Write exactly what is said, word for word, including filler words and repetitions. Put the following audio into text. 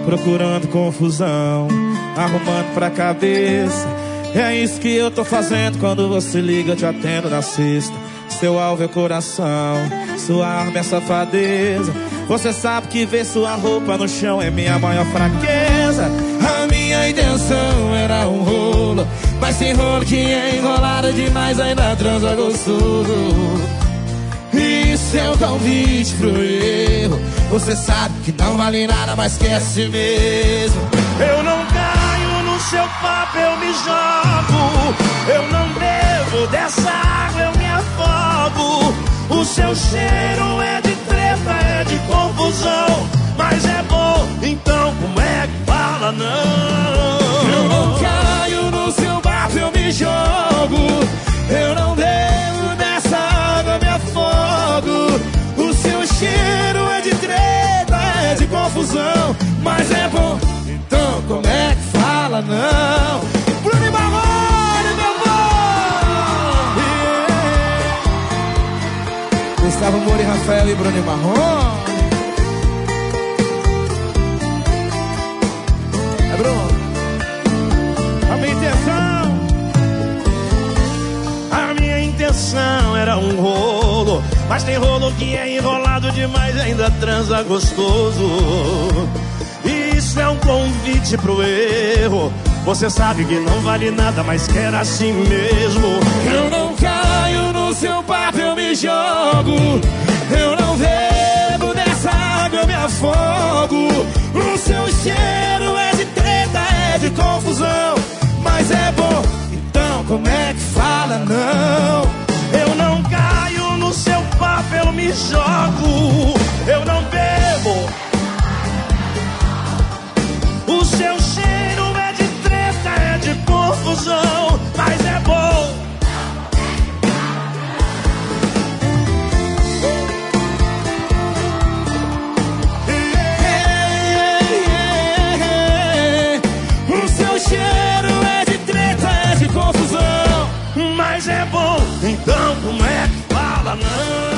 procurando confusão, arrumando pra cabeça. É isso que eu tô fazendo. Quando você liga eu te atendo na sexta. Seu alvo é o coração, sua arma é safadeza. Você sabe que ver sua roupa no chão é minha maior fraqueza. A minha intenção era um rolo, mas tem rolo que é enrolado demais, ainda transa gostoso. Isso é um convite pro erro. Você sabe que não vale nada, mas quer si mesmo. Eu não caio no seu papo, eu me jogo. Eu não bebo dessa água, eu me afogo. O seu cheiro é de treta, é de confusão, mas é bom, então como é que fala não? Eu não caio no seu papo, eu me jogo. Eu não bebo dessa água, eu me afogo. O seu cheiro é de treta, é de confusão, mas é bom, então como é que fala não? Bruno e Marrone, meu amor! Yeah. Gustavo Moura e Rafael e Bruno e Marrone. É Bruno. A minha intenção, a minha intenção era um rolo, mas tem rolo que é enrolado demais, ainda transa gostoso. Isso é um convite pro erro. Você sabe que não vale nada, mas quer assim mesmo. Eu não caio no seu papo, eu me jogo. Eu não bebo dessa água, eu me afogo. O seu cheiro é de treta, é de confusão, mas é bom, então como é que fala não? Eu não caio no seu papo, eu me jogo. Eu não bebo. O seu cheiro é de treta, é de confusão, mas é bom. O seu cheiro é de treta, é de confusão, mas é bom, então como é que fala não?